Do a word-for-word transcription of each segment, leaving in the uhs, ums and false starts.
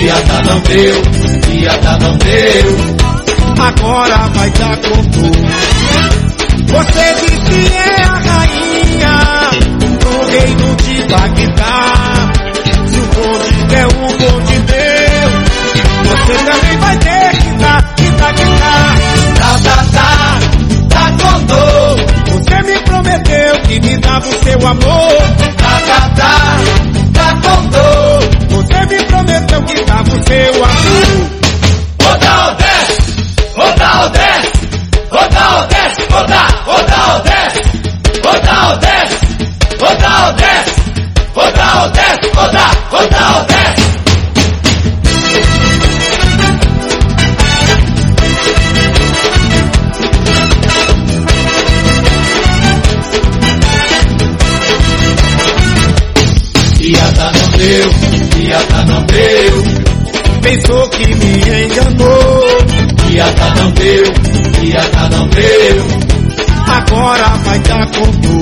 Piada não deu, piada não deu. Agora vai dar conto. Você diz que é a rainha do reino de Bagdá. Se o bonde der o bonde deu, você também vai ter que dar, que dar, que dar. Tá, tá, tá, tá com dor. Você me prometeu que me dava o seu amor. Tá, tá, tá, tá com dor. Você me prometeu que dava o seu amor. Roda ou desce, roda ou desce, roda ou desce, roda, roda ou desce, roda ou desce, roda ou desce, roda ou desce, roda, roda ou desce. Piada não deu, piada não deu. Pensou que me enganou. Piada não deu, piada não deu. Agora vai dar conto.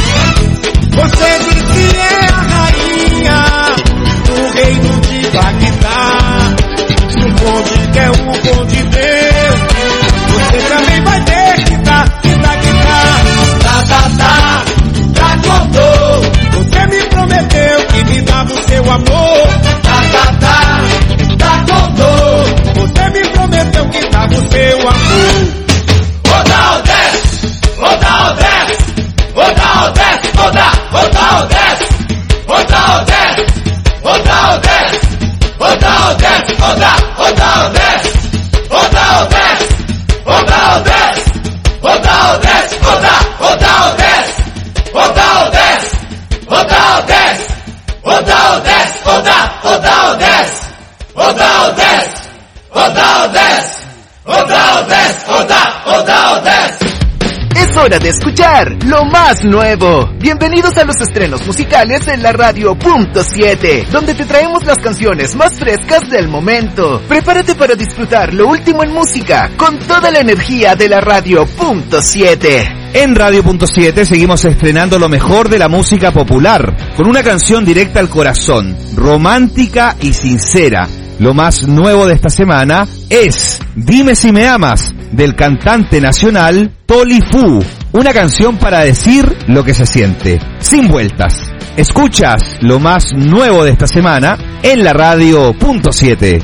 Você diz que é a rainha do reino de Bagdá. Se o bonde quer o bonde deu, você também vai ter que dar, que dar, que dar. Tá, tá, tá, tá com dor. Você me prometeu que me dava o seu amor. Tá, tá, tá, tá com dor. Você me prometeu que dava o seu amor. Roda ou desce, roda ou desce, roda ou desce, roda, roda ou desce, roda ou desce, roda ou desce, roda ou desce, roda, roda ou desce, roda ou desce, roda ou desce, roda ou desce, roda, roda ou desce, roda ou desce, roda ou desce, roda ou desce, roda, roda ou desce, roda ou desce, roda ou desce, roda ou desce, roda, roda ou desce. Es hora de escuchar lo más nuevo. Bienvenidos a los estrenos musicales en la radio punto siete, donde te traemos las canciones más frescas del momento. Prepárate para disfrutar lo último en música con toda la energía de la radio punto siete. En Radio punto siete seguimos estrenando lo mejor de la música popular, con una canción directa al corazón, romántica y sincera. Lo más nuevo de esta semana es Dime si me amas, del cantante nacional Toli Fu, una canción para decir lo que se siente, sin vueltas. Escuchas lo más nuevo de esta semana en la Radio punto siete.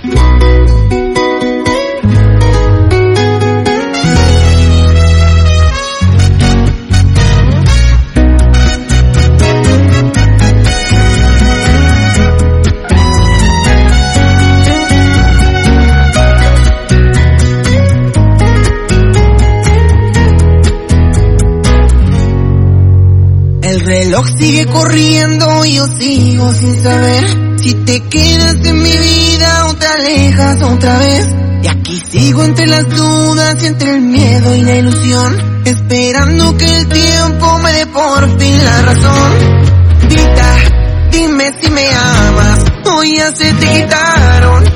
El reloj sigue corriendo y yo sigo sin saber si te quedas en mi vida o te alejas otra vez. Y aquí sigo entre las dudas y entre el miedo y la ilusión, esperando que el tiempo me dé por fin la razón. Grita, dime si me amas, hoy ya se te quitaron